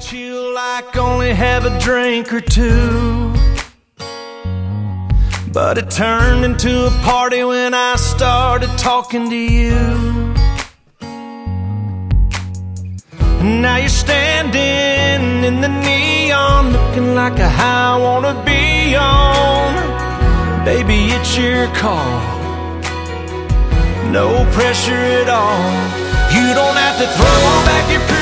chill like only have a drink or two, but it turned into a party when I started talking to you. And now you're standing in the neon, looking like a high I wanna be on. Baby, it's your call, no pressure at all. You don't have to throw on back your